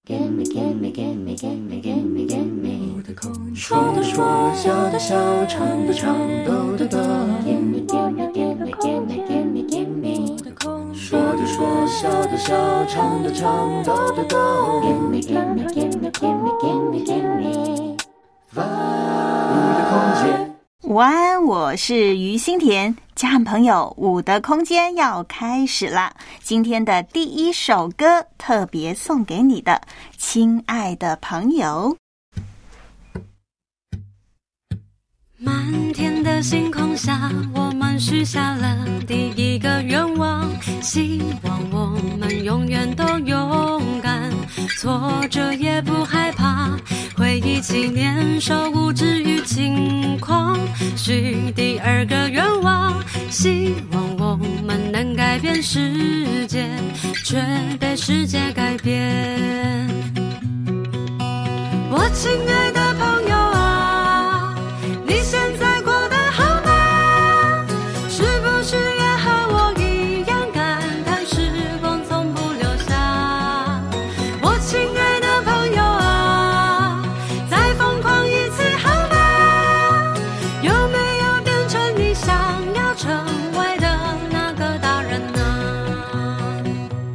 Gimme, gimme, gimme, gimme, gimme, gimme 说的说，笑的笑，唱的唱，抖的抖 Gimme, gimme, gimme, gimme, gimme, gimme 说的说，笑的笑，唱的唱，抖的抖 Gimme, gimme, gimme, gimme, gimme, gimme 我的空间。 午安，我是于心田，家人朋友，我的空间要开始啦！今天的第一首歌特别送给你的亲爱的朋友。 满天的星空下，我们许下了第一个愿望，希望我们永远都勇敢，挫折也不害怕，回忆起年少无知与轻狂。许第二个愿望，希望我们能改变世界，却被世界改变。我亲爱的朋友啊，你现在过得好吗？是不是也和我一样感叹时光从不留下？我亲爱的朋友啊，再疯狂一次好吗？有没有变成你想要成为的那个大人呢？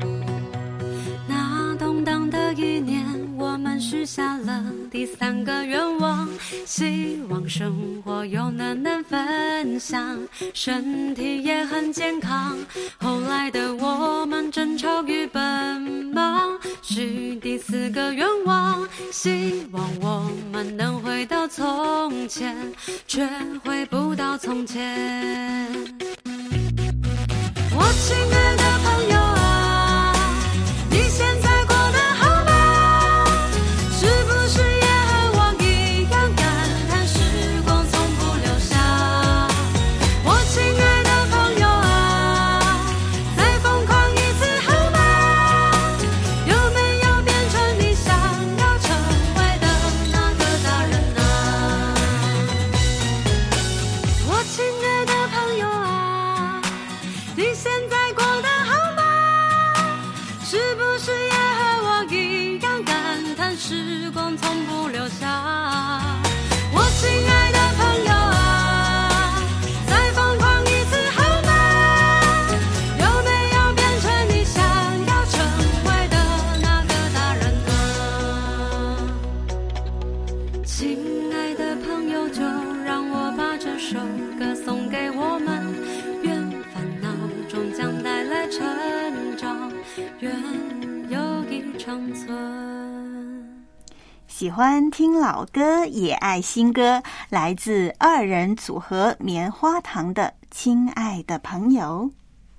那动荡的一年，我们许下了第三个愿望，希望生活有人能分享，身体也很健康。后来的我们争吵与奔忙，许第四个愿望，希望我们能回到从前，却回不到从前。我亲爱的朋友啊，你现在过得好吗？是不是也和我一样感叹时光从不留下？我亲爱的朋友啊，再疯狂一次好吗？有没有变成你想要成为的那个大人呢？我亲爱的朋友啊，你现在过得好吗？是不是也和我一样感叹时光从不留下？我亲爱的朋友啊，再疯狂一次好吗？有没有变成你想要成为的那个大人呢？亲爱的朋友，就让我把这首歌送给我们，愿烦恼终将带来成长，愿友谊长存。 喜欢听老歌也爱新歌，来自二人组合棉花糖的亲爱的朋友。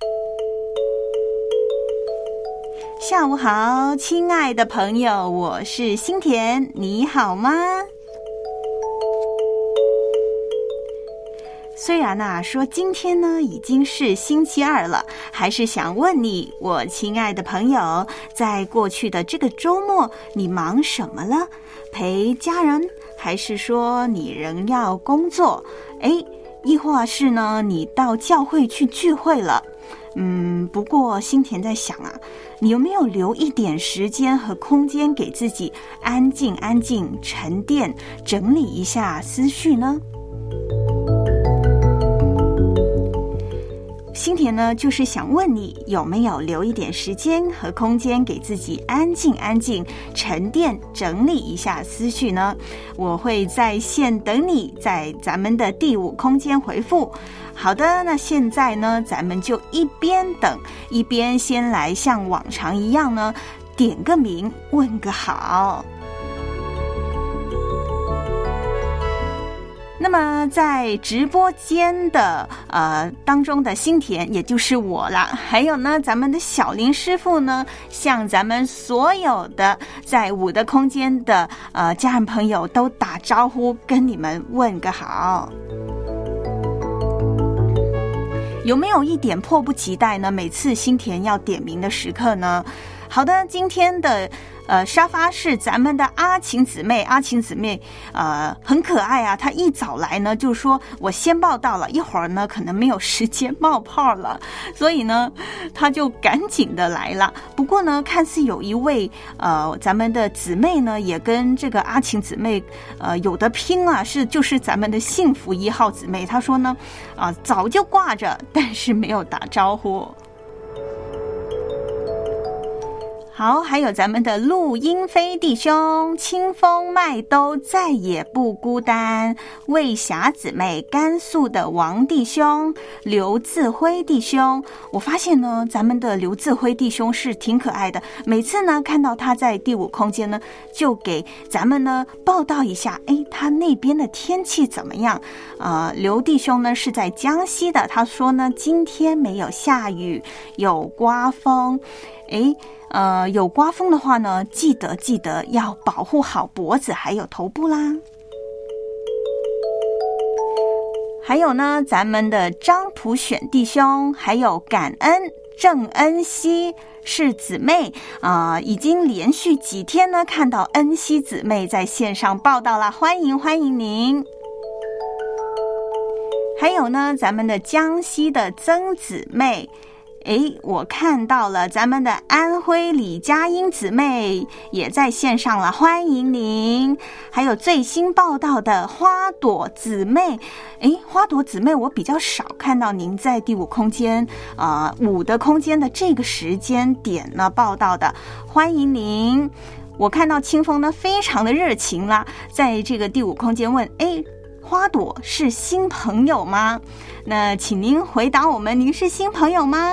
下午好，亲爱的朋友，我是心田，你好吗？虽然说今天呢已经是星期二了，还是想问你，我亲爱的朋友，在过去的这个周末你忙什么了？陪家人，还是说你仍要工作？亦或是呢你到教会去聚会了？不过心田在想啊，你有没有留一点时间和空间给自己安静安静沉淀，整理一下思绪呢？心田呢，就是想问你有没有留一点时间和空间给自己安静安静沉淀整理一下思绪呢？我会在线等你，在咱们的第5空间回复。好的，那现在呢，咱们就一边等一边先来像往常一样呢，点个名问个好。那么在直播间的当中的心田，也就是我啦，还有呢咱们的小林师傅呢，向咱们所有的在我的空间的家人朋友都打招呼，跟你们问个好。有没有一点迫不及待呢？每次心田要点名的时刻呢， 好的，今天的沙发是咱们的阿晴姊妹，阿晴姊妹很可爱啊，她一早来呢就说我先报到了，一会儿呢可能没有时间冒泡了，所以呢她就赶紧的来了。不过呢看似有一位咱们的姊妹呢也跟这个阿晴姊妹有的拼啊，就是咱们的幸福1号姊妹，她说呢早就挂着，但是没有打招呼。好，还有咱们的陆英飞弟兄，清风麦兜再也不孤单，魏霞姊妹，甘肃的王弟兄，刘自辉弟兄。我发现呢咱们的刘自辉弟兄是挺可爱的，每次呢看到他在第5空间呢就给咱们呢报道一下他那边的天气怎么样。刘弟兄呢是在江西的，他说呢今天没有下雨，有刮风。有刮风的话呢，记得要保护好脖子还有头部啦。还有呢，咱们的张普选弟兄，还有感恩郑恩熙是姊妹已经连续几天呢看到恩熙姊妹在线上报道了，欢迎您。还有呢，咱们的江西的曾姊妹。我看到了咱们的安徽李佳英姊妹也在线上了，欢迎您。还有最新报道的花朵姊妹，花朵姊妹我比较少看到您在第5空间5的空间的这个时间点呢报道的，欢迎您。我看到清风呢非常的热情啦，在这个第5空间问花朵是新朋友吗？那请您回答我们，您是新朋友吗？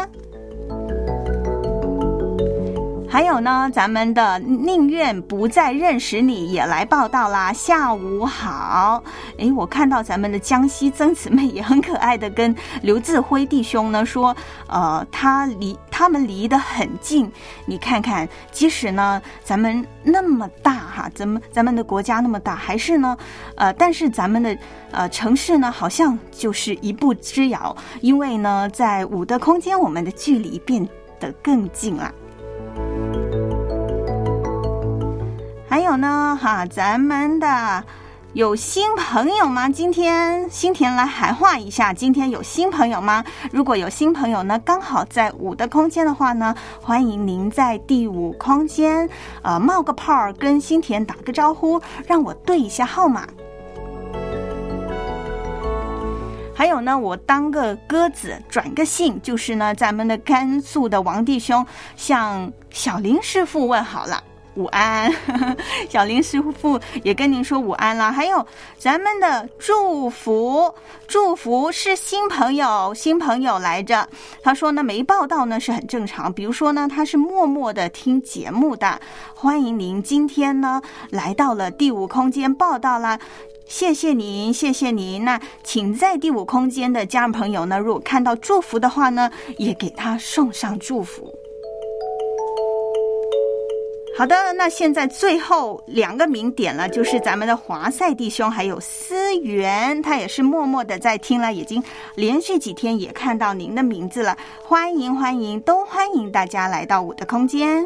还有呢，咱们的宁愿不再认识你也来报道啦，下午好。我看到咱们的江西曾姊妹也很可爱的跟刘自辉弟兄呢说他们离得很近，你看看即使呢咱们那么大哈，咱们的国家那么大，还是呢但是咱们的城市呢好像就是一步之遥，因为呢在5的空间我们的距离变得更近了。还有呢咱们的有新朋友吗？今天新田来喊话一下，今天有新朋友吗？如果有新朋友呢，刚好在5的空间的话呢，欢迎您在第5空间冒个泡跟新田打个招呼，让我对一下号码。还有呢，我当个鸽子转个姓，就是呢咱们的甘肃的王弟兄向小林师傅问好了，午安。小林师傅也跟您说午安啦。还有咱们的祝福是新朋友来着，他说呢没报道呢是很正常，比如说呢他是默默的听节目的，欢迎您今天呢来到了第5空间报道啦，谢谢您。那请在第5空间的家人朋友呢，如果看到祝福的话呢，也给他送上祝福。好的，那现在最后2个名点了，就是咱们的华赛弟兄还有思源，他也是默默的在听了，已经连续几天也看到您的名字了，欢迎，都欢迎大家来到5的空间。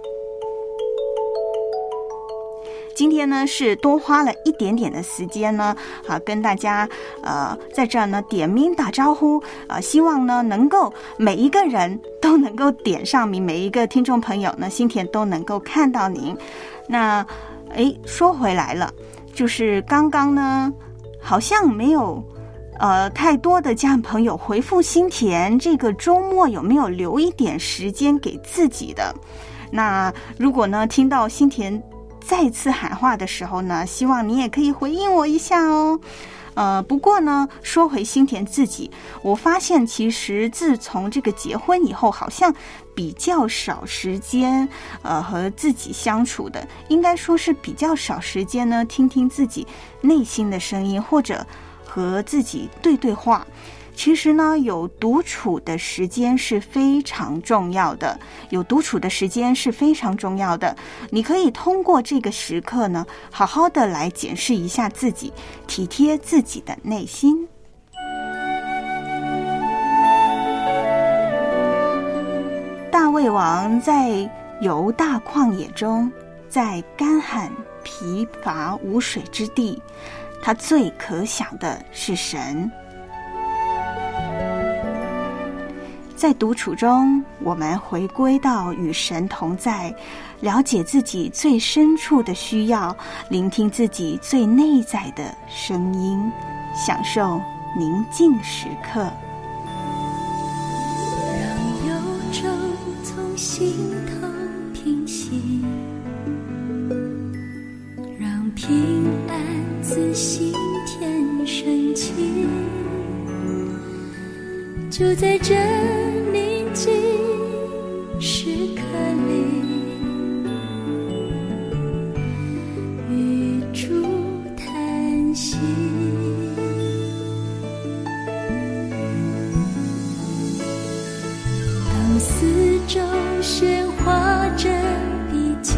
今天呢是多花了一点点的时间呢跟大家在这儿呢点名打招呼希望呢能够每一个人都能够点上名，每一个听众朋友呢新田都能够看到您。那说回来了，就是刚刚呢好像没有太多的家人朋友回复新田这个周末有没有留一点时间给自己的。那如果呢听到新田再次喊话的时候呢，希望你也可以回应我一下哦。不过呢，说回新田自己，我发现其实自从这个结婚以后，好像比较少时间和自己相处的，应该说是比较少时间呢，听听自己内心的声音，或者和自己对话。其实呢，有独处的时间是非常重要的，你可以通过这个时刻呢，好好的来检视一下自己，体贴自己的内心。大卫王在游大旷野中，在干旱疲乏无水之地，他最可想的是神。在独处中，我们回归到与神同在，了解自己最深处的需要，聆听自己最内在的声音，享受宁静时刻。 让忧愁从心头平息，让平安自心田升起，就在这宁静时刻里，与主谈心。当四周喧哗着逼近，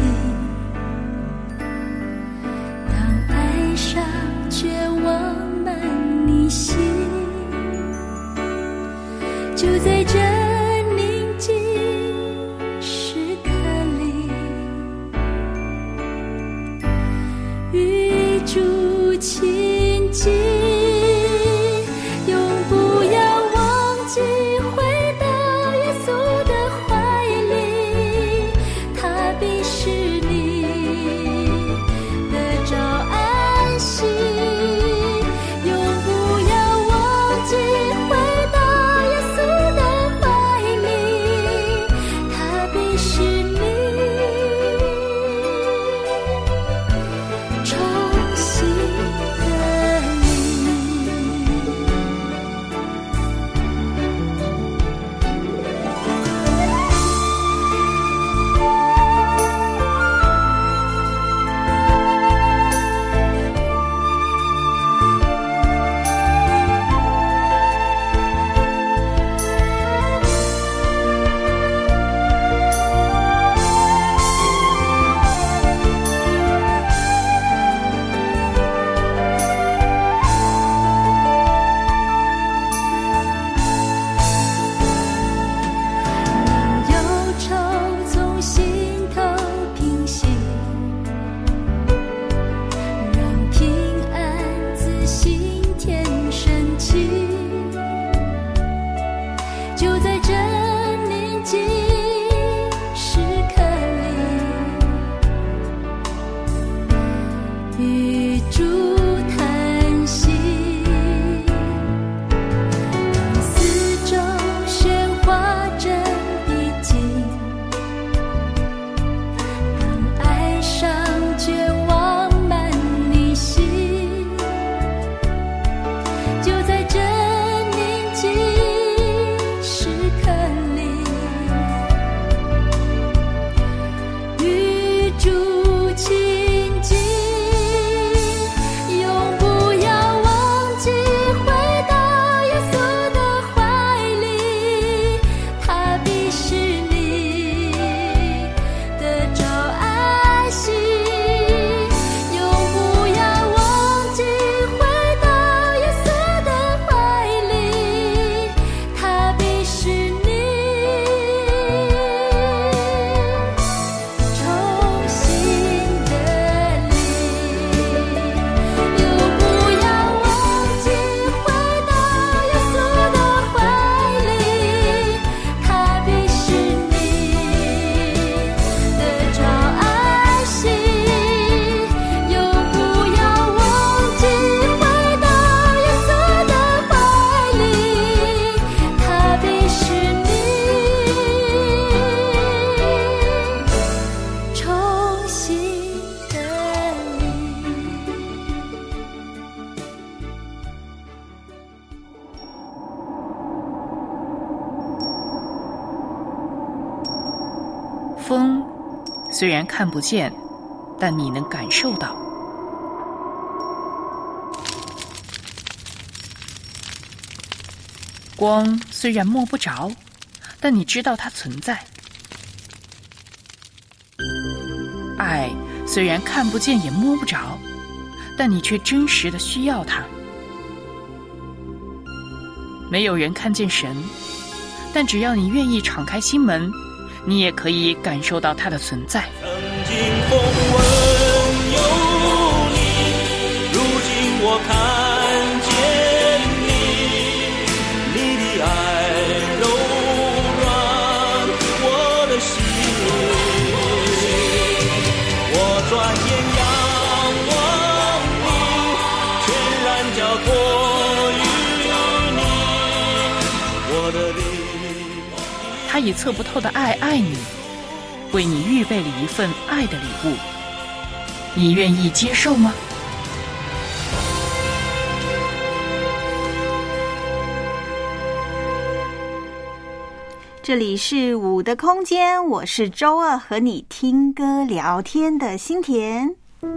当哀伤绝望满你心，就在这宁静时刻里，与主亲近，永不要忘记回到耶稣的怀里，他必使你得着安息，永不要忘记回到耶稣的怀里，他必使你重新得力。让忧愁从心头平息，让平安自心田升起，就在这宁静时刻里，与主谈心。当四周喧哗着逼近，当哀伤绝望满你心，就在这宁静时刻里，与主亲近，永不要忘记回到耶稣的怀里，他必使你得着安息，永不要忘记回到耶稣的怀里，他必使你重新得力，永不要忘记回到耶稣的怀里，他必使你得着安息，永不要忘记回到耶稣的怀里，他必使你重新得力。 风虽然看不见，但你能感受到。光虽然摸不着，但你知道它存在。爱虽然看不见也摸不着，但你却真实的需要它。没有人看见神，但只要你愿意敞开心门， 你也可以感受到它的存在。 曾经风闻有你，如今我看见你，你的爱柔软我的心，我转眼仰望你，全然交托于你，我的灵。 他以测不透的爱爱你，为你预备了一份爱的礼物，你愿意接受吗？ 这里是舞的空间，我是周二，和你听歌聊天的心田。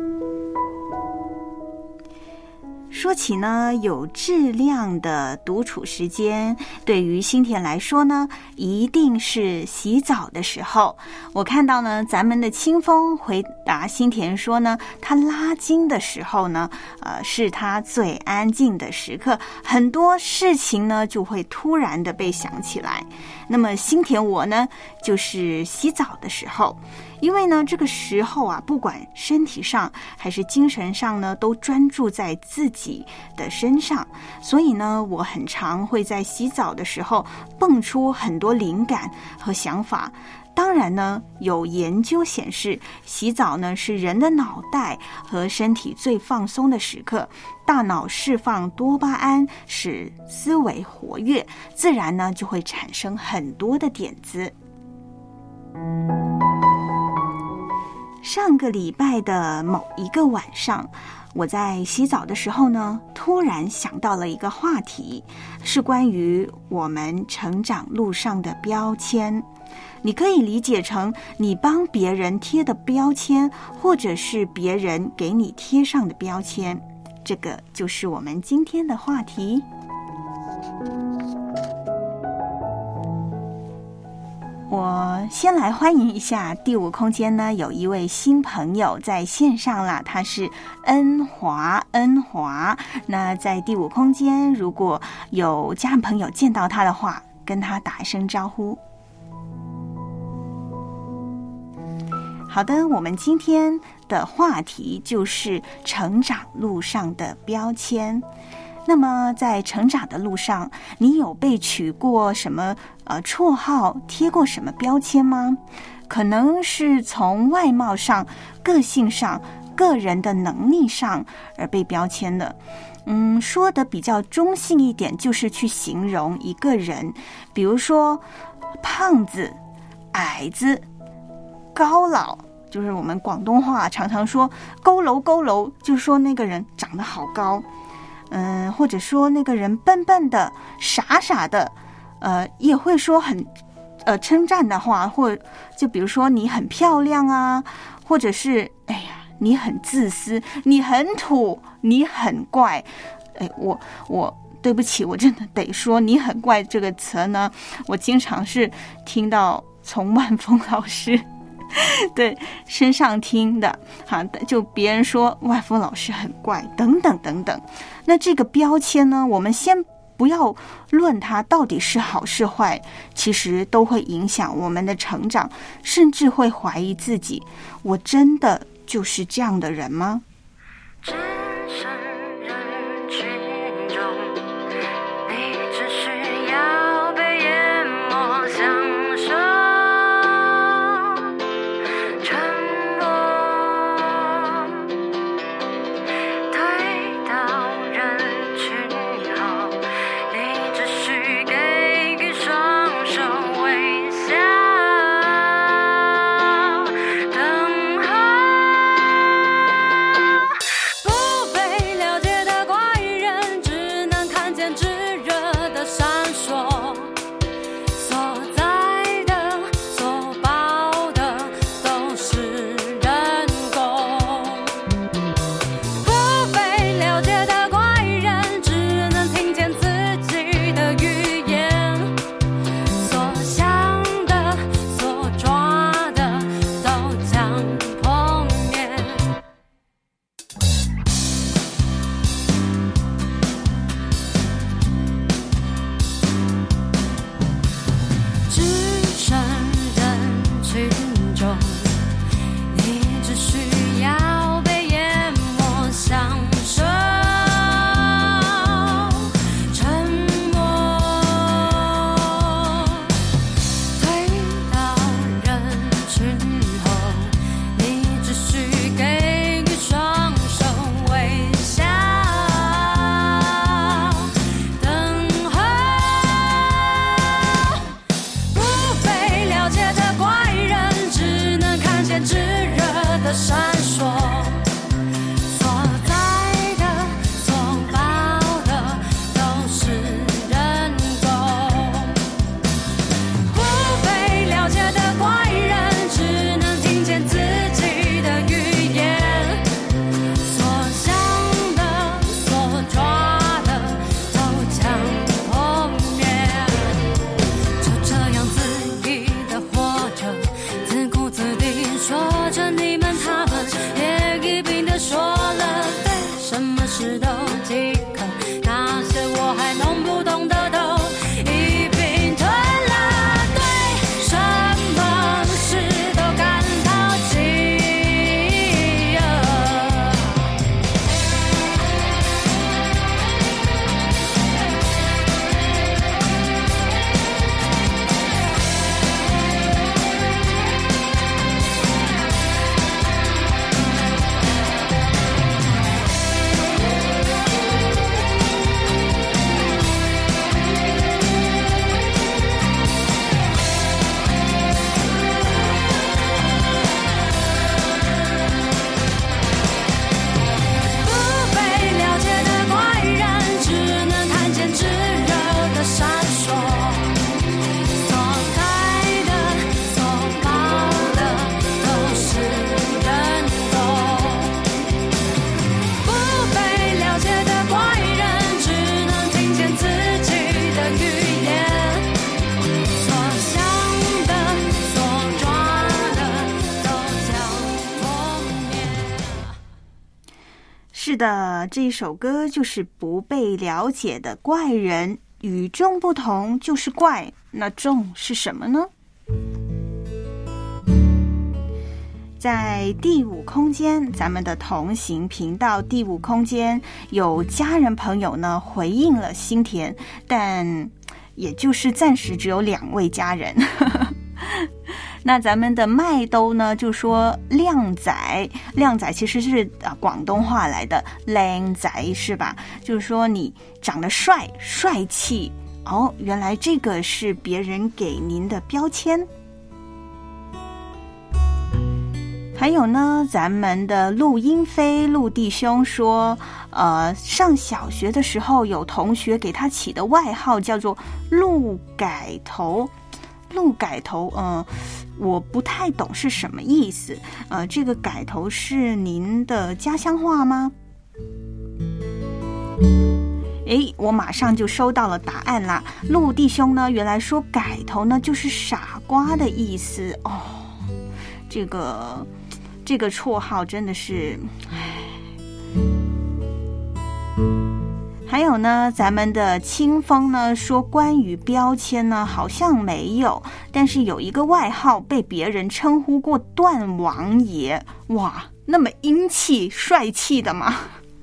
说起呢，有质量的独处时间，对于心田来说呢，一定是洗澡的时候。我看到呢，咱们的清风回答心田说呢，他拉筋的时候呢，是他最安静的时刻，很多事情呢就会突然的被想起来。那么心田我呢，就是洗澡的时候。因为呢，这个时候啊，不管身体上还是精神上呢，都专注在自己的身上，所以呢，我很常会在洗澡的时候蹦出很多灵感和想法。当然呢，有研究显示，洗澡呢是人的脑袋和身体最放松的时刻，大脑释放多巴胺，使思维活跃，自然呢就会产生很多的点子。上个礼拜的某一个晚上，我在洗澡的时候呢，突然想到了一个话题，是关于我们成长路上的标签。你可以理解成你帮别人贴的标签，或者是别人给你贴上的标签。这个就是我们今天的话题。我先来欢迎一下第五空间呢，有一位新朋友在线上啦，他是恩华。那在第五空间，如果有家人朋友见到他的话，跟他打一声招呼。好的，我们今天的话题就是成长路上的标签。那么在成长的路上，你有被取过什么绰号，贴过什么标签吗？可能是从外貌上、个性上、个人的能力上而被标签的。说的比较中性一点，就是去形容一个人，比如说胖子、矮子、高老，就是我们广东话常常说佝偻，就说那个人长得好高。或者说那个人笨笨的、傻傻的，也会说很称赞的话，或就比如说你很漂亮啊，或者是哎呀你很自私，你很土，你很怪。我对不起，我真的得说你很怪这个词呢，我经常是听到从万峰老师对身上听的，就别人说万峰老师很怪等等等等。那这个标签呢，我们先不要论它到底是好是坏，其实都会影响我们的成长，甚至会怀疑自己，我真的就是这样的人吗？ 置身人群中，你只需要被淹没，享受沉默，退到人群后，你只需给予双手微笑，等候是的，这首歌就是不被了解的怪人，与众不同就是怪，那众是什么呢？在第五空间，咱们的同行频道第五空间有家人朋友呢回应了新田，但也就是暂时只有2位家人。那咱们的麦兜呢就说靓仔其实是广东话来的，靓仔是吧？就是说你长得帅气哦，原来这个是别人给您的标签。还有呢，咱们的陆英飞陆弟兄说，上小学的时候有同学给他起的外号叫做陆改头。陆改头，我不太懂是什么意思。这个改头是您的家乡话吗？我马上就收到了答案啦。陆弟兄呢，原来说改头呢就是傻瓜的意思哦。这个绰号真的是，还有呢，咱们的清风呢说关于标签呢好像没有，但是有一个外号被别人称呼过段王爷，哇，那么英气帅气的吗？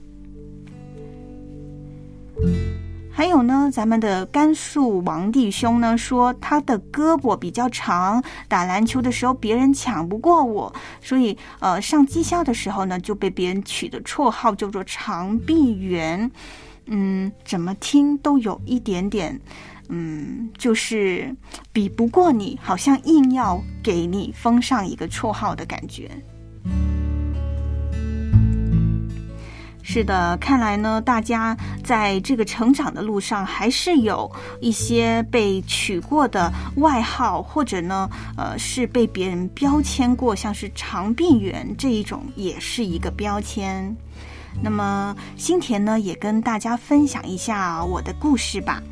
还有呢，咱们的甘肃王弟兄呢说他的胳膊比较长，打篮球的时候别人抢不过我，所以上技校的时候呢就被别人取的绰号叫做长臂猿。怎么听都有一点点就是比不过你，好像硬要给你封上一个绰号的感觉。是的，看来呢，大家在这个成长的路上还是有一些被取过的外号，或者呢，是被别人标签过，像是长臂猿这一种也是一个标签。那么新田呢，也跟大家分享一下我的故事吧。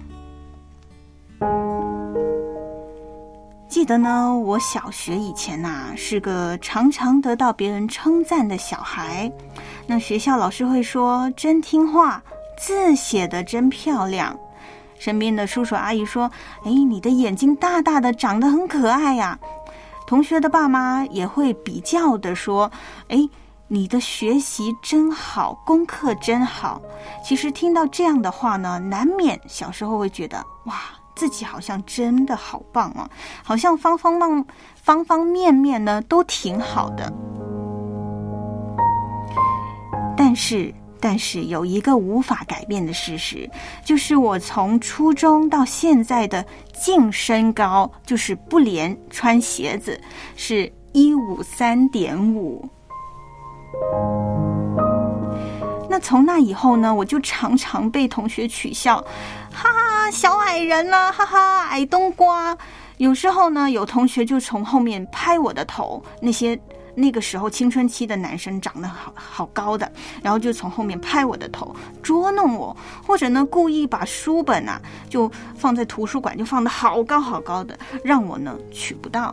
记得呢，我小学以前是个常常得到别人称赞的小孩。那学校老师会说真听话，字写得真漂亮。身边的叔叔阿姨说，你的眼睛大大的，长得很可爱呀。同学的爸妈也会比较的说，你的学习真好，功课真好。其实听到这样的话呢，难免小时候会觉得，哇，自己好像真的好棒哦，好像方方面面呢都挺好的。但是有一个无法改变的事实，就是我从初中到现在的净身高，就是不连穿鞋子，是153.5。那从那以后呢，我就常常被同学取笑，哈哈，小矮人啊，哈哈，矮冬瓜。有时候呢，有同学就从后面拍我的头，那个时候青春期的男生长得好高的，然后就从后面拍我的头捉弄我，或者呢故意把书本就放在图书馆，就放得好高好高的，让我呢取不到。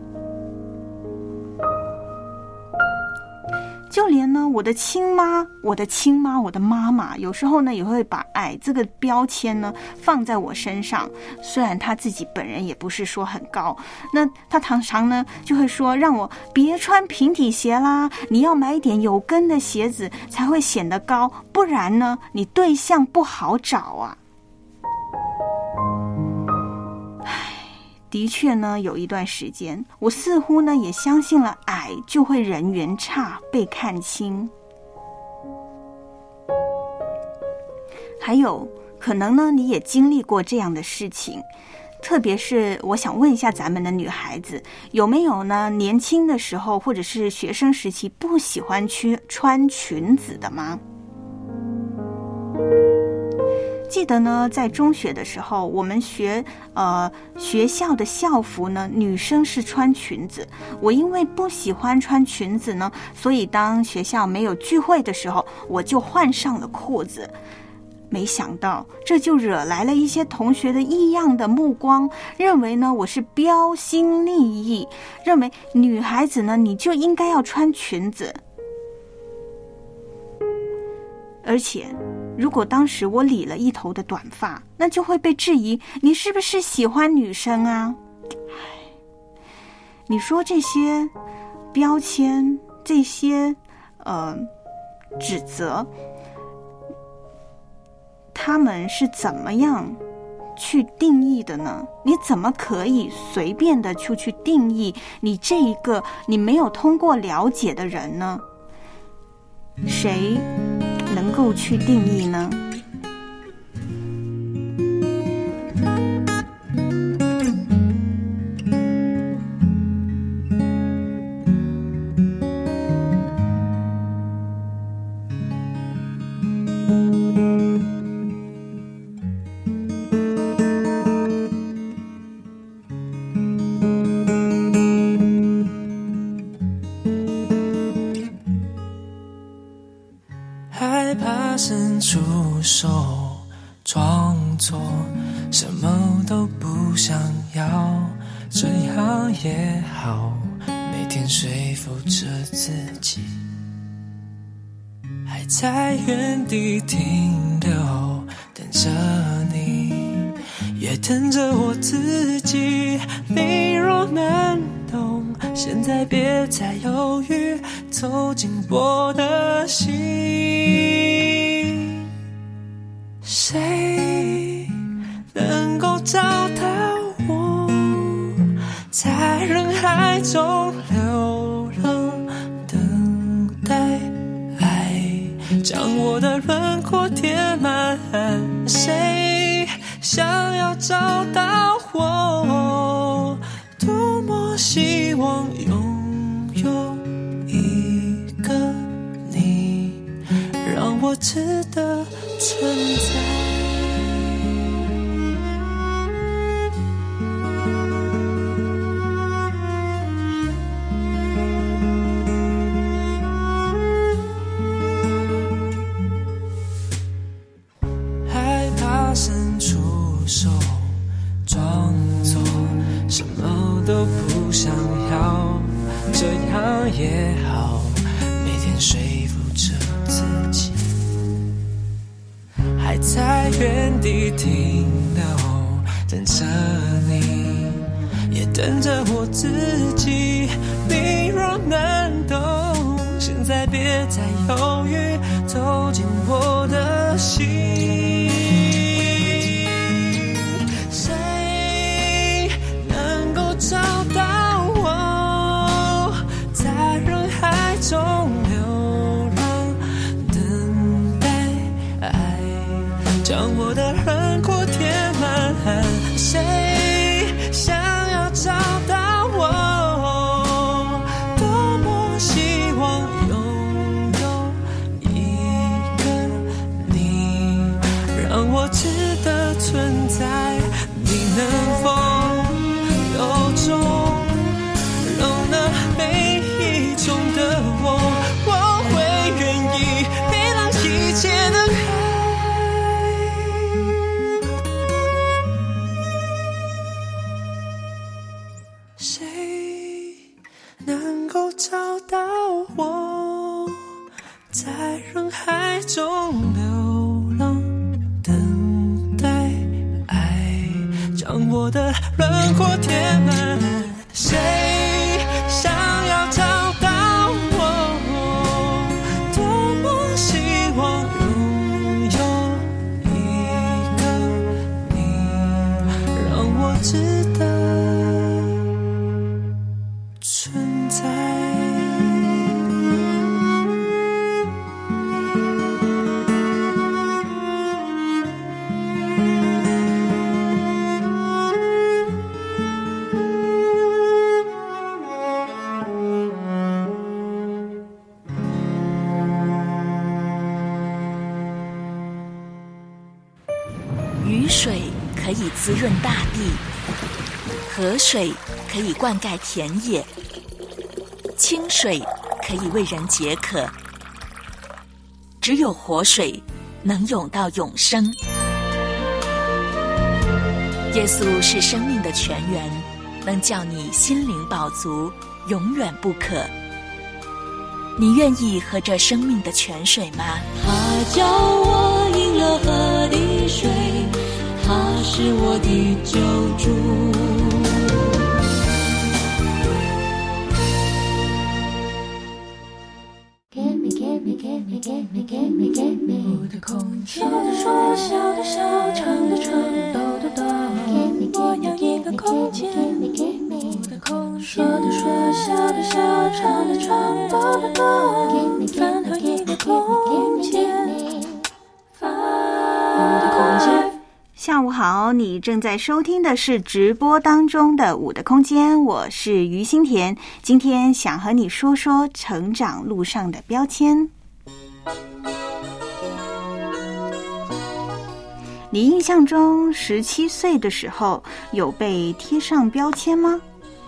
就连呢我的亲妈，我的妈妈，有时候呢也会把矮这个标签呢放在我身上。虽然她自己本人也不是说很高，那她常常呢就会说让我别穿平底鞋啦，你要买一点有跟的鞋子才会显得高，不然呢你对象不好找啊。的确呢，有一段时间，我似乎呢也相信了矮就会人缘差，被看轻。还有可能呢，你也经历过这样的事情，特别是我想问一下咱们的女孩子，有没有呢年轻的时候或者是学生时期不喜欢去穿裙子的吗？记得呢，在中学的时候，我们学校的校服呢，女生是穿裙子。我因为不喜欢穿裙子呢，所以当学校没有聚会的时候，我就换上了裤子。没想到这就惹来了一些同学的异样的目光，认为呢我是标新立异，认为女孩子呢你就应该要穿裙子。 而且如果当时我理了一头的短发，那就会被质疑你是不是喜欢女生啊。你说这些标签，这些指责，他们是怎么样去定义的呢？你怎么可以随便的去定义你这一个你没有通过了解的人呢？谁能够去定义呢？ 害怕伸出手，装作什么都不想要，这样也好，每天说服着自己，还在原地停留，等着你，也等着我自己。你若能懂，现在别再犹豫，走进我的心。谁能够找到我，在人海中流浪，等待爱将我的轮廓填满。谁想要找到我，多么希望拥有一个你，让我值得存在。害怕伸出手，装作什么都不想要，这样也好，每天说服着自己，还在原地停留，等着你，也等着我自己。你若能懂，现在别再犹豫，走进我的心。谁能够找到我，在人海中流浪，等待爱将我的轮廓填满。谁想要找到我，多么希望拥有一个你，让我值得存在。你能否有种容纳每一种的我，我会愿意背让一切的谁能够找到我，在人海中流浪，等待爱将我的轮廓填满。谁想要找到我，多么希望拥有一个你，让我值得存在。 雨水可以滋润大地，河水可以灌溉田野，清水可以为人解渴，只有活水能涌到永生。耶稣是生命的泉源，能叫你心灵饱足，永远不渴。你愿意喝这生命的泉水吗？ 他叫我赢了河的水，他是我的救主。 我的空间，说的说，笑的笑，唱的唱，抖的抖。我要一个空间。我的空间，说的说，笑的笑，唱的唱，抖的抖。饭后一个空间，我的空间。 下午好，你正在收听的是直播当中的我的空间，我是于心田。今天想和你说说成长路上的标签。你印象中17岁的时候有被贴上标签吗？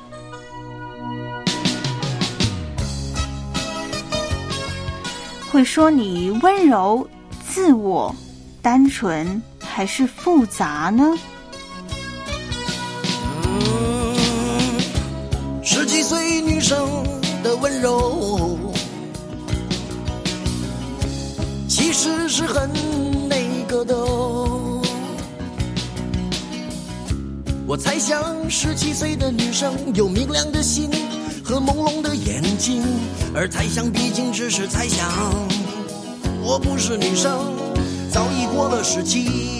会说你温柔、自我、单纯还是复杂呢 ？17岁女生的温柔其实是很那个的，我猜想17岁的女生有明亮的心和朦胧的眼睛，而猜想毕竟只是猜想，我不是女生，早已过了17。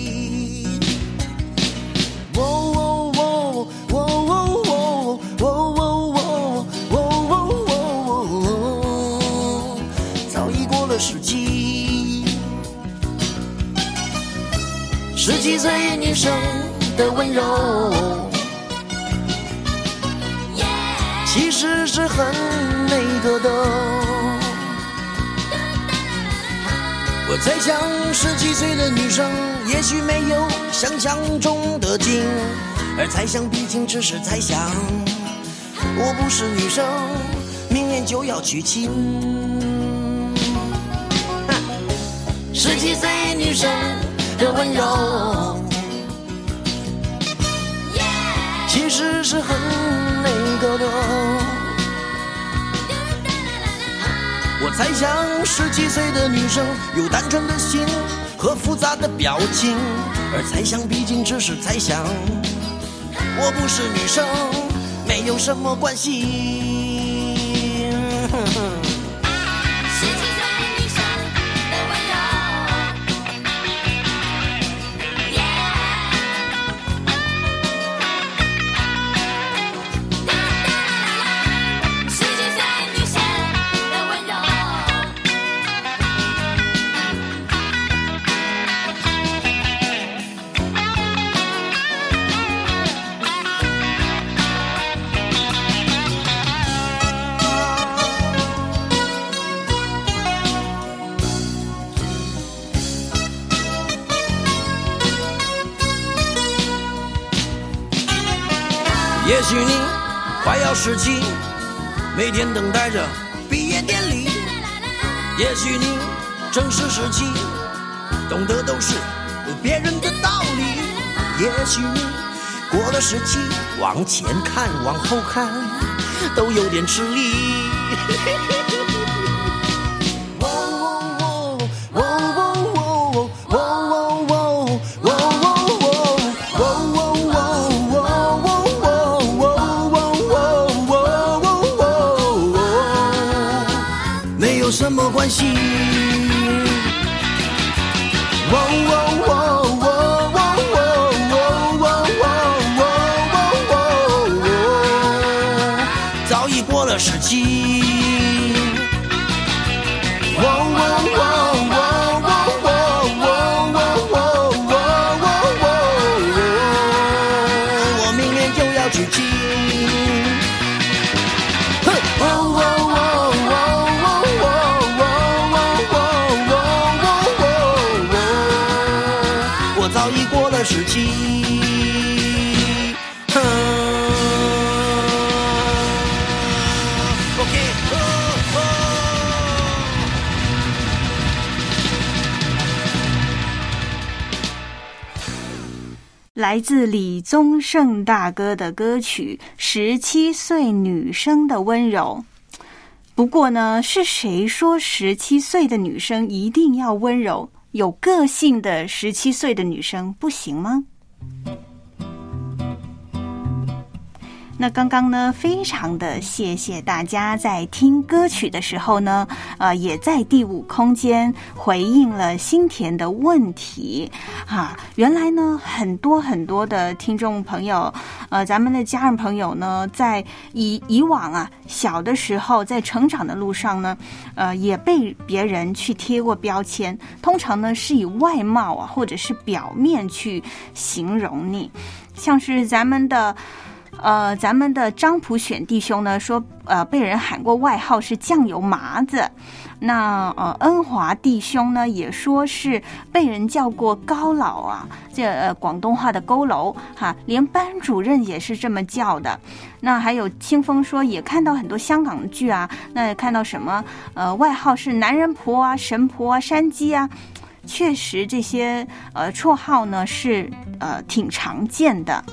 早已过了17。17岁女生的温柔其实是很那个的，我猜想17岁的女生也许没有想象中的精，而猜想毕竟只是猜想，我不是女生，明年就要娶亲。17岁女生的温柔其实是很那个的，我猜想17岁的女生有单纯的心和复杂的表情，而猜想毕竟只是猜想，我不是女生，没有什么关系。也许你快要17，每天等待着毕业典礼。也许你正是17，懂得都是别人的道理。也许你过了17，往前看往后看都有点吃力。什么关系？早已过了17。我明年就要娶亲。早已过了17。 来自李宗盛大哥的歌曲《17岁女生的温柔》。 不过呢，是谁说17岁的女生一定要温柔有个性的17岁的女生不行吗？那刚刚呢，非常的谢谢大家在听歌曲的时候呢，也在第5空间回应了心田的问题原来呢，很多的听众朋友，咱们的家人朋友呢，在以往小的时候在成长的路上呢，也被别人去贴过标签，通常呢是以外貌或者是表面去形容你，像是咱们的张普选弟兄呢说，被人喊过外号是酱油麻子。那恩华弟兄呢也说是被人叫过高老这广东话的佝偻连班主任也是这么叫的。那还有清风说也看到很多香港剧那也看到什么外号是男人婆神婆山鸡确实这些绰号呢是挺常见的。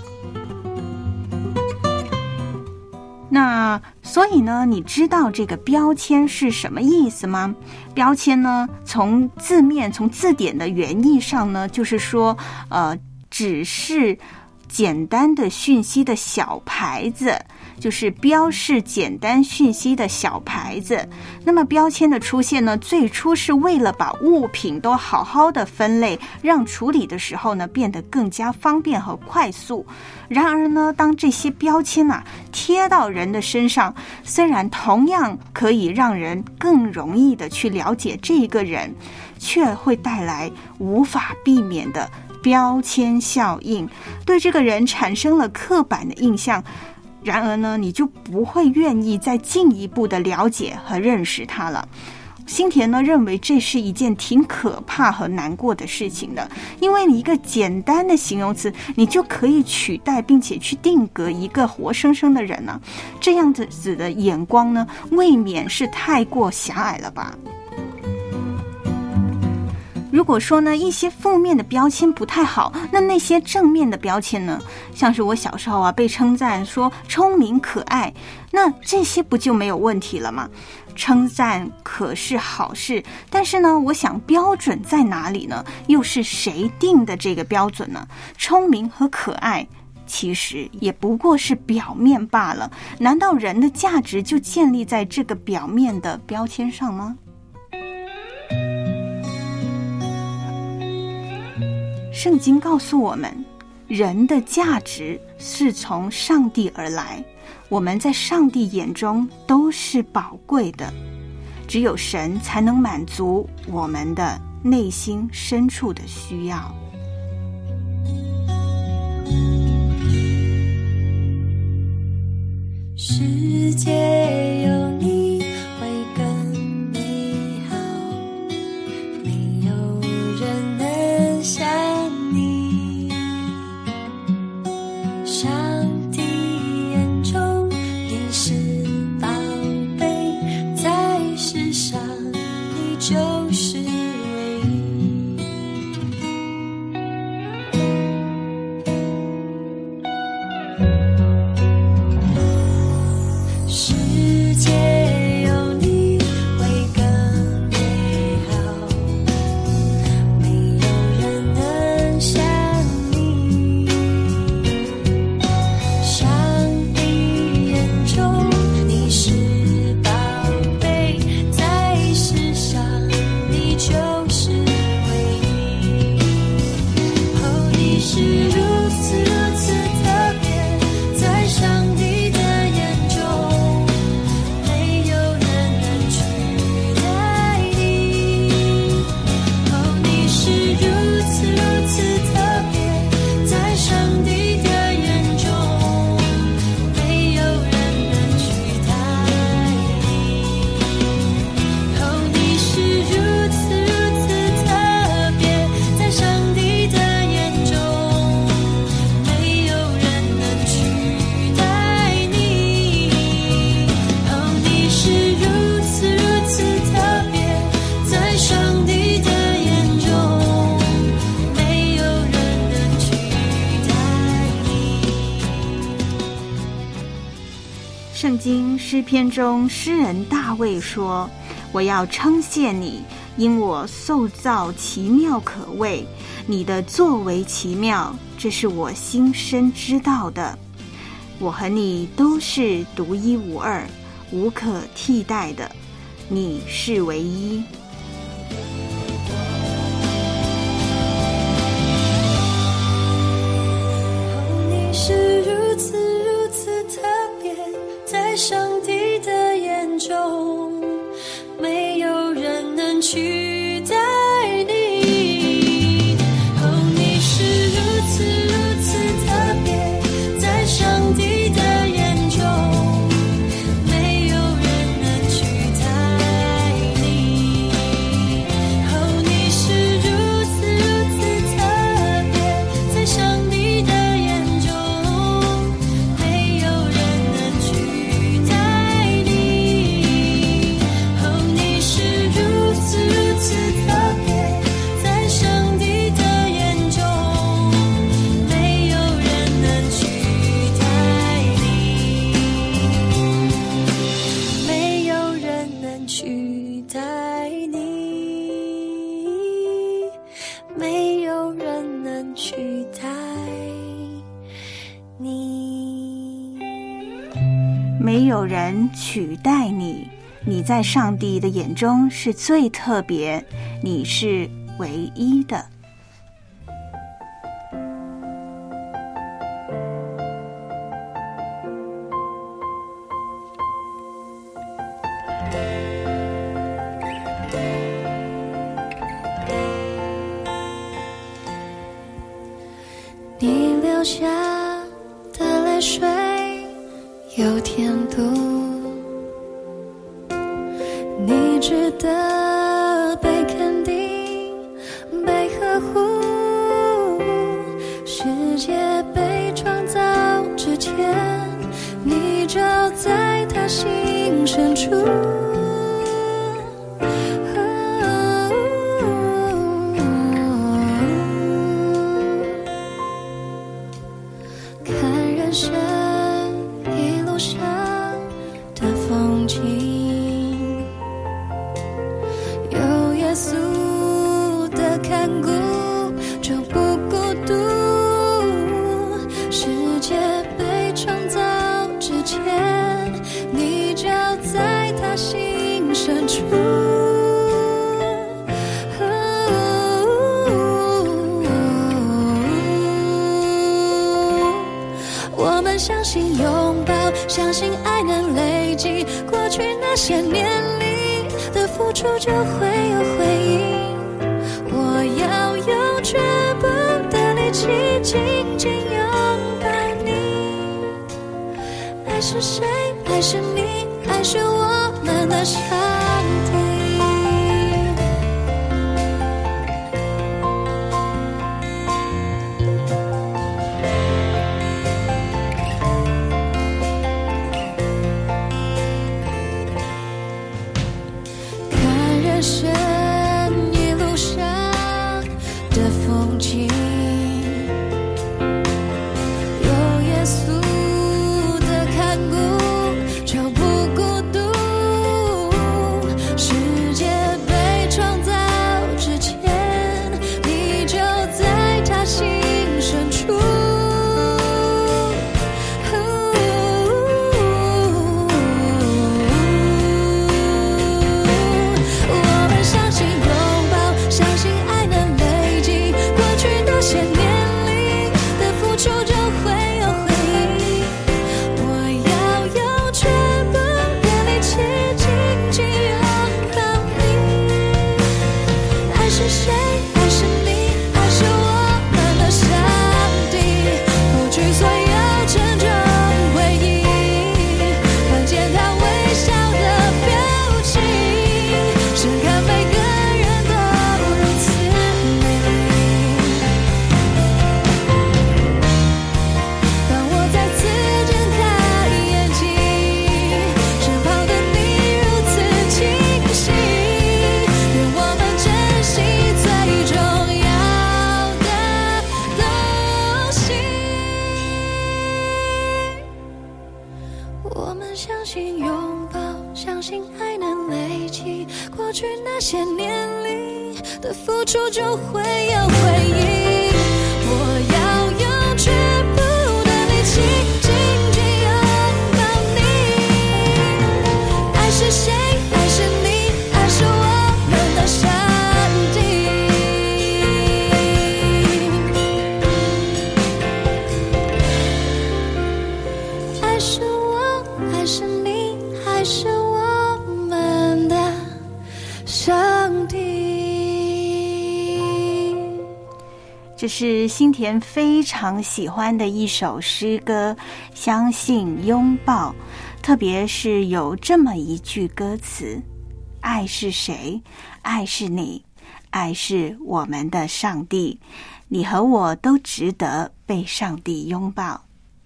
那所以呢，你知道这个标签是什么意思吗？标签呢，从字面从字典的原意上呢，就是说只是简单的讯息的小牌子，就是标示简单讯息的小牌子。那么标签的出现呢，最初是为了把物品都好好的分类，让处理的时候呢变得更加方便和快速。然而呢，当这些标签贴到人的身上，虽然同样可以让人更容易的去了解这一个人，却会带来无法避免的标签效应，对这个人产生了刻板的印象。然而呢，你就不会愿意再进一步的了解和认识他了。新田呢认为这是一件挺可怕和难过的事情的，因为你一个简单的形容词，你就可以取代并且去定格一个活生生的人这样子的眼光呢，未免是太过狭隘了吧。如果说呢一些负面的标签不太好，那些正面的标签呢，像是我小时候被称赞说聪明可爱，那这些不就没有问题了吗？称赞可是好事，但是呢，我想标准在哪里呢？又是谁定的这个标准呢？聪明和可爱其实也不过是表面罢了，难道人的价值就建立在这个表面的标签上吗？圣经告诉我们，人的价值是从上帝而来，我们在上帝眼中都是宝贵的，只有神才能满足我们的内心深处的需要。 世界有你会更美好，没有人能像你。上帝眼中你是宝贝，在世上你就是唯一。世界有你会更美好，没有人能像你。上帝眼中你是宝贝，在世上你诗篇中诗人大卫说，我要称谢你，因我受造奇妙可畏，你的作为奇妙，这是我心深知道的。我和你都是独一无二，无可替代的，你是唯一。 你是如此如此特别，在上帝的眼中，没有人能取代你。哦，你是如此如此特别，在上帝的眼中，没有人能取代你。哦，你是如此如此特别，在上帝的眼中，没有人能取代你。哦，你是如此如此特别，在上帝的眼中，没有人能取代你，没有人能取代你，没有人能取代你。 没有人取代你，你在上帝的眼中是最特别，你是唯一的。 你流下的泪水有甜度，你值得被肯定，被呵护。世界被创造之前，你就在他心深处。看人生一路上的风景，有耶稣的看顾就不孤独。世界被创造之前，你就在他心深处。我们相信拥抱，相信爱能累积过去那些年里的付出，就会有回应。我要用全部的力气紧紧拥抱你。爱是谁？爱是你，爱是我们的上帝。人生一路上的风景，有耶稣的看顾就不孤独。 些年里的付出就会有回应。我要用全部的力气紧紧拥抱你。爱是谁？爱是你，爱是我们的上帝。爱是我，爱是你，爱是我们的上帝。 这是心田非常喜欢的一首诗歌，相信拥抱，特别是有这么一句歌词：爱是谁？爱是你，爱是我们的上帝，你和我都值得被上帝拥抱。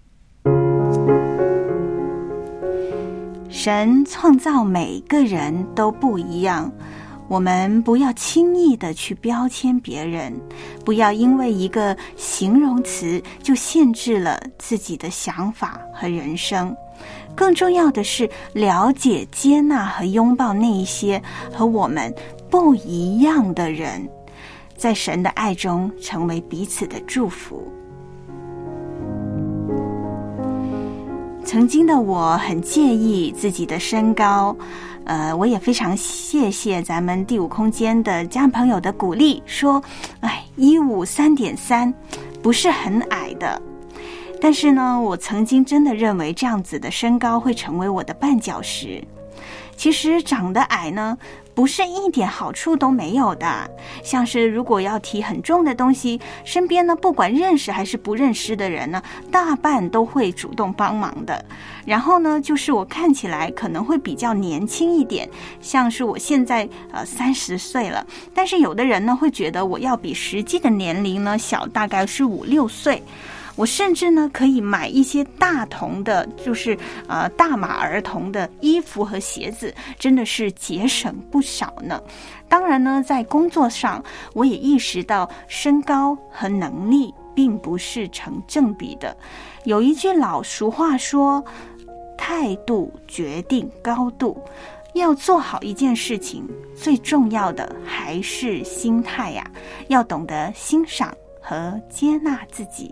神创造每个人都不一样，我们不要轻易的去标签别人，不要因为一个形容词就限制了自己的想法和人生。更重要的是了解、接纳和拥抱那一些和我们不一样的人，在神的爱中成为彼此的祝福。曾经的我很介意自己的身高，我也非常谢谢咱们第五空间的家人朋友的鼓励，说153 3.3不是很矮的。但是呢，我曾经真的认为这样子的身高会成为我的绊脚石。其实长得矮呢，不是一点好处都没有的。像是如果要提很重的东西，身边呢不管认识还是不认识的人呢，大半都会主动帮忙的。然后呢，就是我看起来可能会比较年轻一点，像是我现在30岁了，但是有的人呢会觉得我要比实际的年龄呢小，大概是5、6岁。我甚至呢可以买一些大童的，就是大码儿童的衣服和鞋子，真的是节省不少呢。当然呢，在工作上我也意识到身高和能力并不是成正比的。有一句老俗话说，态度决定高度。要做好一件事情，最重要的还是心态呀，要懂得欣赏和接纳自己。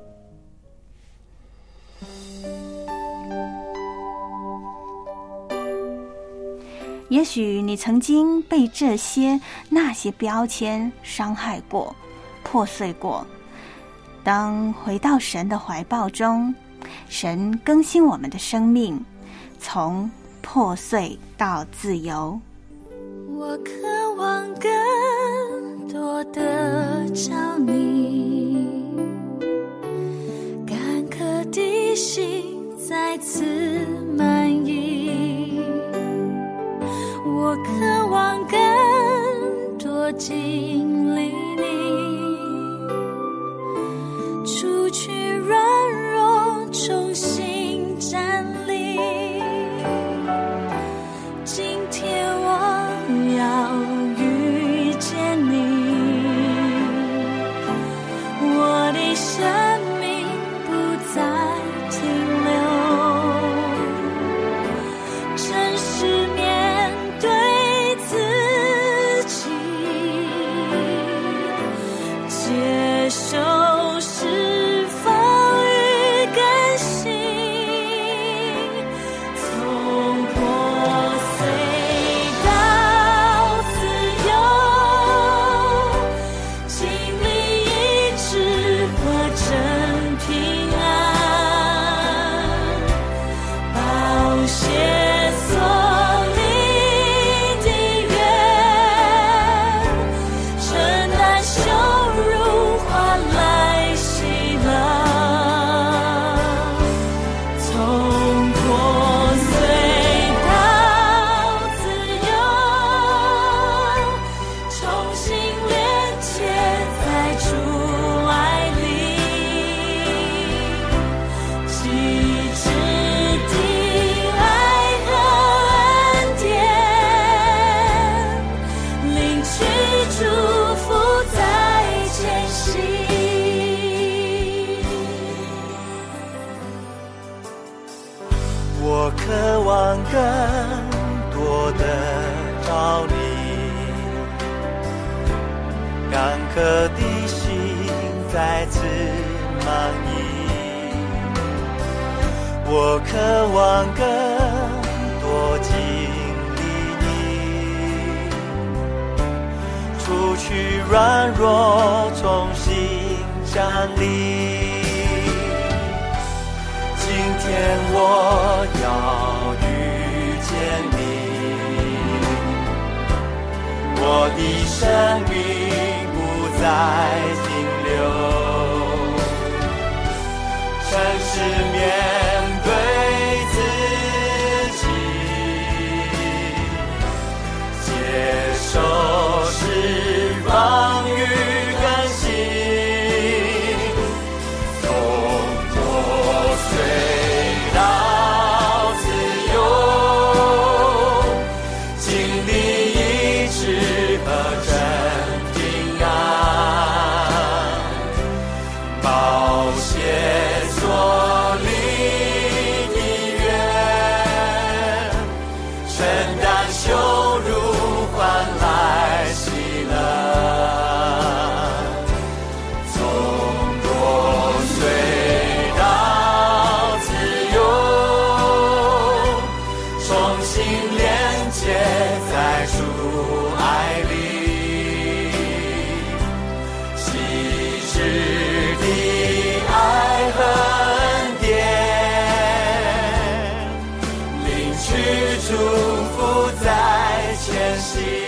也许你曾经被这些那些标签伤害过、破碎过。当回到神的怀抱中，神更新我们的生命，从破碎到自由。 我渴望更多的找你，干渴的心再次满溢。我渴望更多经历你，除去软弱，重新站立。今天我要遇见你，我的生命不再停留，真实面对自己，接受释放与更新，从破碎到自由，经历医治和真平安，宝血所立的约，承担羞辱换来喜乐，从破碎到自由，重新连接在主爱里，极致的爱和恩典，领取祝福在前行。 我渴望更多的找你， 干渴的心再次满溢。我渴望更多经历你，除去软弱，重新站立。今天我要遇见你，我的生命不再停留，诚实面对自己，接受释放与更新，从破碎到自由，经历医治和真平安，宝血所立的约，承担羞辱换来喜乐，从破碎到自由，重新连接在主爱里，细致的爱和恩典，领取祝福在前行。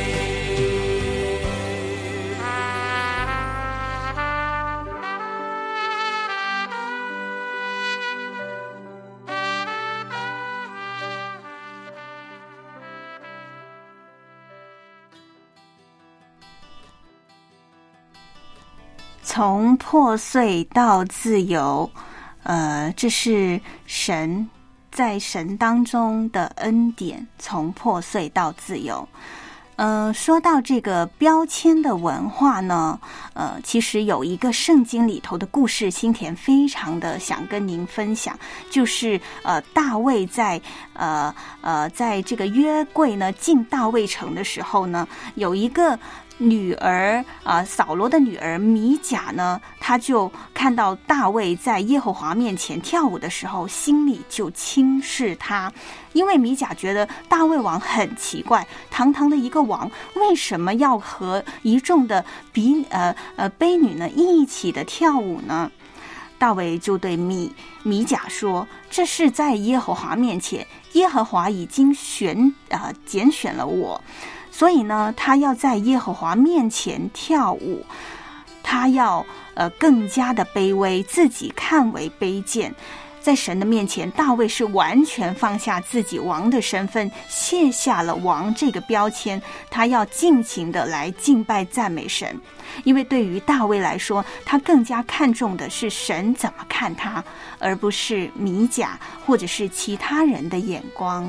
从破碎到自由，这是神在神当中的恩典，从破碎到自由。说到这个标签的文化呢，其实有一个圣经里头的故事，心田非常的想跟您分享，就是大卫在这个约柜呢进大卫城的时候呢，有一个女儿扫罗的女儿米甲呢，她就看到大卫在耶和华面前跳舞的时候，心里就轻视他，因为米甲觉得大卫王很奇怪，堂堂的一个王，为什么要和一众的婢女呢一起的跳舞呢？大卫就对米甲说，这是在耶和华面前，耶和华已经拣选了我，所以呢，他要在耶和华面前跳舞，他要更加的卑微，自己看为卑贱。在神的面前，大卫是完全放下自己王的身份，卸下了王这个标签，他要尽情的来敬拜赞美神。因为对于大卫来说，他更加看重的是神怎么看他，而不是米甲或者是其他人的眼光。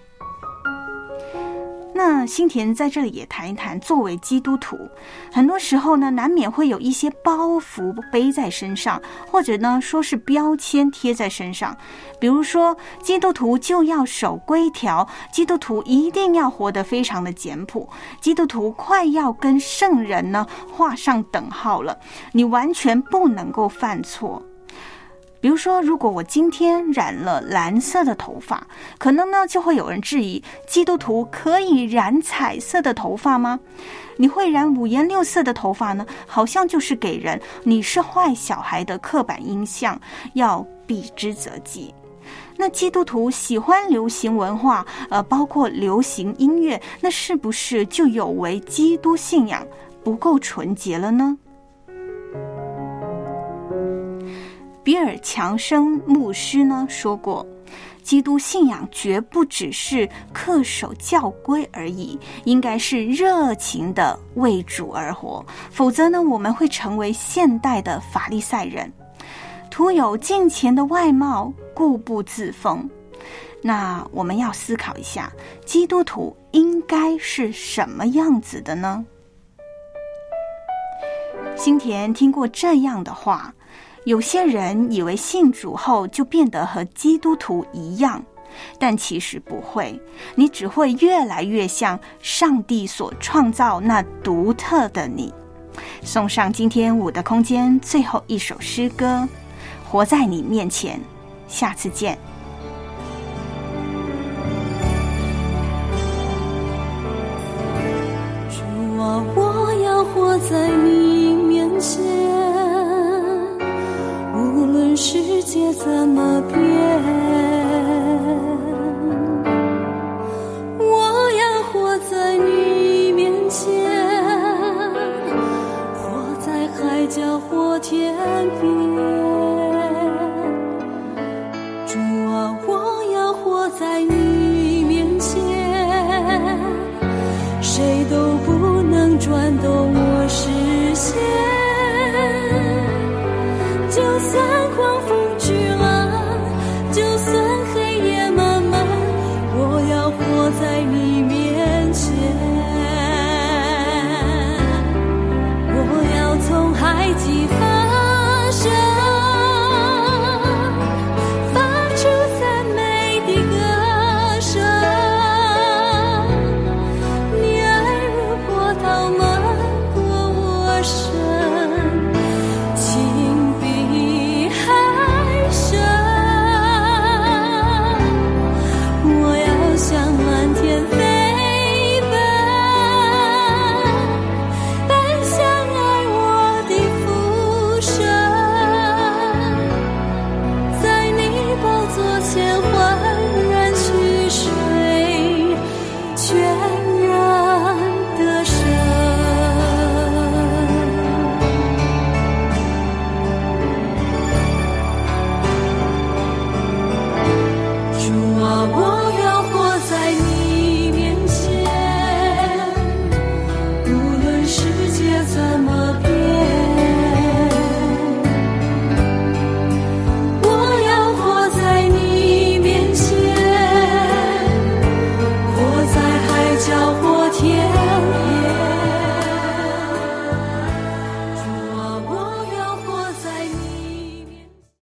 那心田在这里也谈一谈，作为基督徒，很多时候呢，难免会有一些包袱背在身上，或者呢说是标签贴在身上。比如说，基督徒就要守规条，基督徒一定要活得非常的简朴，基督徒快要跟圣人呢画上等号了，你完全不能够犯错。比如说，如果我今天染了蓝色的头发，可能呢就会有人质疑，基督徒可以染彩色的头发吗？你会染五颜六色的头发呢，好像就是给人你是坏小孩的刻板印象，要避之则吉。那基督徒喜欢流行文化，包括流行音乐，那是不是就有违基督信仰，不够纯洁了呢？比尔·强生牧师呢说过，基督信仰绝不只是恪守教规而已，应该是热情的为主而活，否则呢，我们会成为现代的法利赛人，徒有敬虔的外貌，固步自封。那我们要思考一下，基督徒应该是什么样子的呢？心田听过这样的话，有些人以为信主后就变得和基督徒一样，但其实不会，你只会越来越像上帝所创造那独特的你。 送上今天我的空间最后一首诗歌，活在你面前。下次见。 主啊，我要活在你面前，无论世界怎么变，我要活在你面前，活在海角或天边。